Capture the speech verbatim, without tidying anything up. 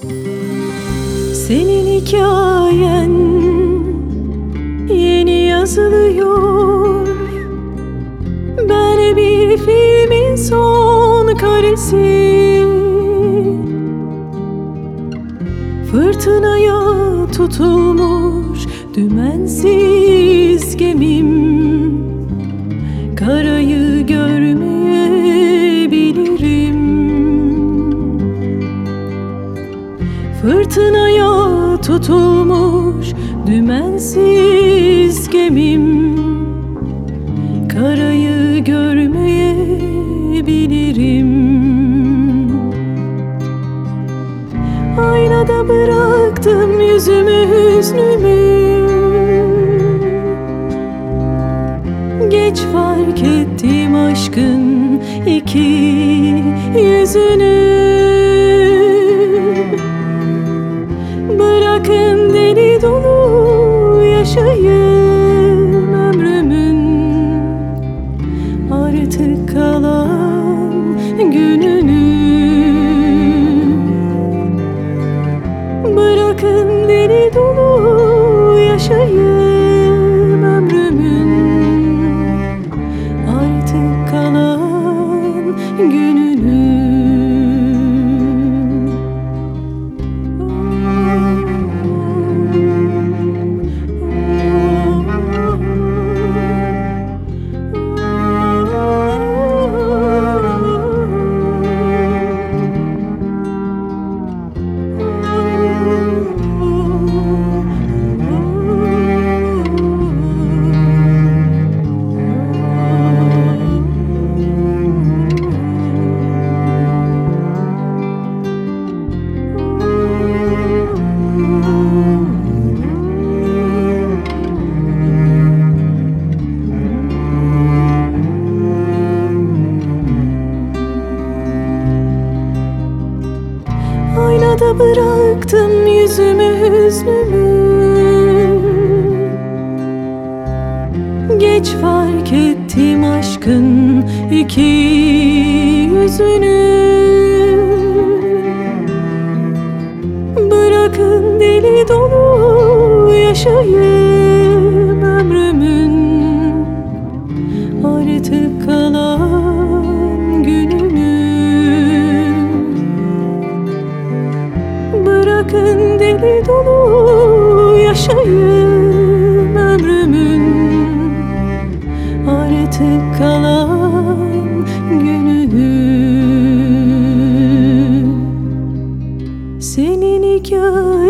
Senin hikayen yeni yazılıyor. Ben bir filmin son karesi. Fırtınaya tutulmuş dümensiz gemim. Karayı görmeyebilirim. Fırtınaya tutulmuş dümensiz gemim. Karayı görmeyebilirim. Aynada bıraktım yüzümü, hüznümü. Geç fark ettim aşkın iki yüzünü. Bırakın deli dolu yaşayın ömrümün artık kalan gününü. Bırakın deli dolu yaşayın ömrümün artık kalan gününü. Aynada bıraktım yüzümü, hüznümü. Geç fark ettim aşkın iki yüzünü. Bırakın deli dolu yaşayın ömrümün artık kalan gününü. Bırakın deli dolu yaşayın ömrümün artık kalan gününü. Senin hikayen